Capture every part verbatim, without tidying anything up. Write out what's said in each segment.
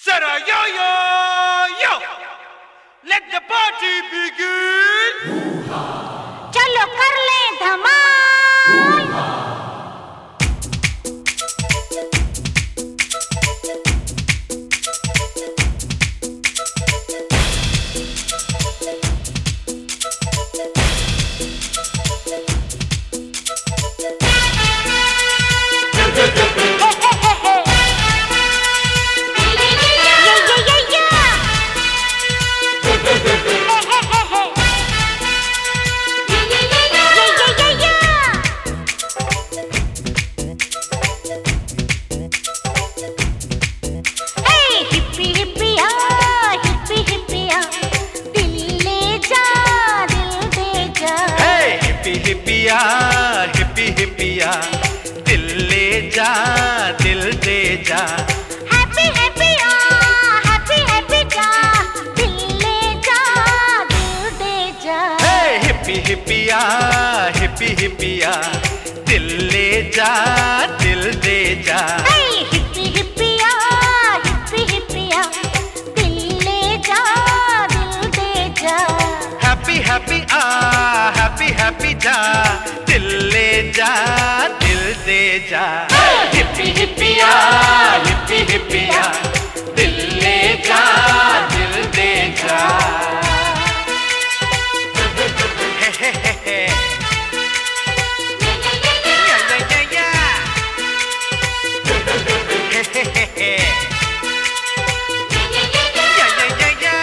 Zara yo yo yo, let the party begin. चलो कर ले धमाल। हिप्पिया हिप्पी हिप्पिया दिल ले जा दिल दे जा हैप्पी हैप्पिया हैप्पी हैप्पी जा दिल ले जा दिल दे जा हे हिप्पी हिप्पिया हिप्पी हिप्पिया दिल ले जा दिल दे जा हे हिप्पी हिप्पिया हिप्पी हिप्पिया दिल ले जा दिल दे जा हैप्पी हैप्पी आ हैप्पी हैप्पी जा दिल ले जा दिल दे जा हिप्पी हिप्पिया हिप्पी हिप्पिया दिल ले जा दिल दे जा हे हे हे हे या या या या हे हे हे हे या या या या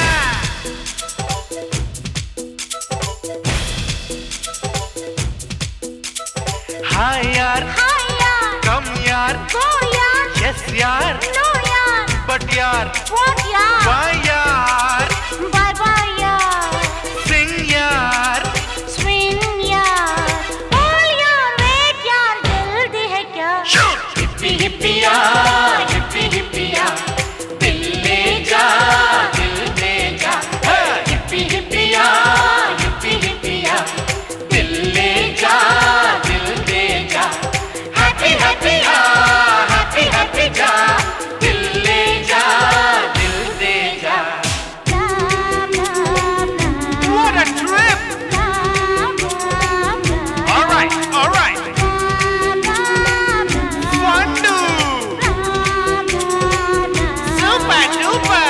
हाय यार हाय यार कम यार गो यार यस यार नो यार बट यार व्हाट यार वाई यार बाय बाय यार सिंग यार स्विंग यार ऑल यार वेट यार जल्दी है क्या हिप्पी हिप्पिया हिप्पी हिप्पिया दिल ले जा दिल दे जा हिप्पी हिप्पिया हिप्पी हिप्पिया दिल ले जा दिल दे जा हैप्पी हैप्पी आ हैप्पी हैप्पी जा दिल ले जा दिल दे जा What a trip! All right, all right. Fun do. Super duper.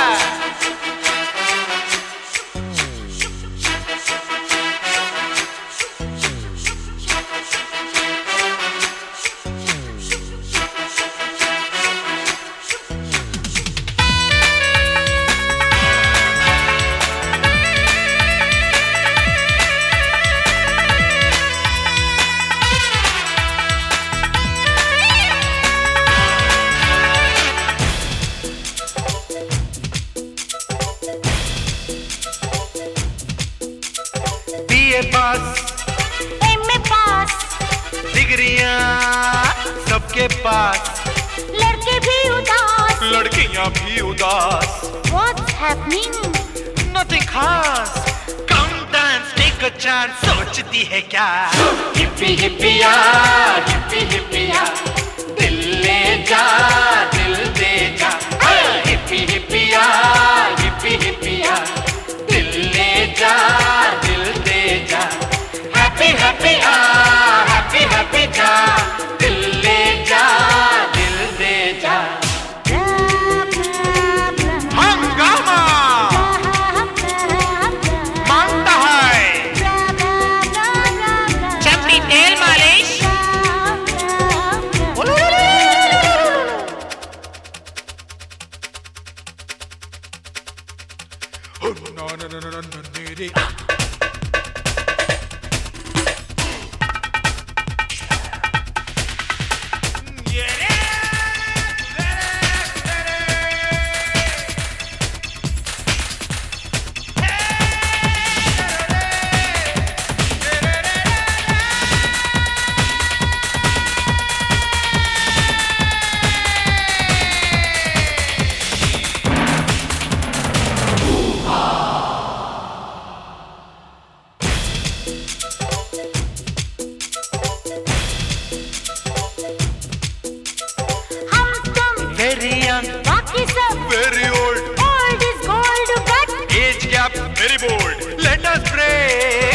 BA pass MA pass डिग्रियां सबके पास लड़के भी उदास लड़कियां भी उदास What's happening? Nothing खास Come dance, take a chance सोचती है क्या हिप्पी हिप्पिया हिप्पी हिप्पिया दिल ले जा दिल दे जा हिप्पी हिप्पिया हिप्पी हिप्पिया दिल ले जा दिल दे जा हैप्पी हैप्पी आ हैप्पी हैप्पी जा दिल ले जा दिल दे जा हंगामा मांगता है चमड़ी तेल मालिश no no no no no no रे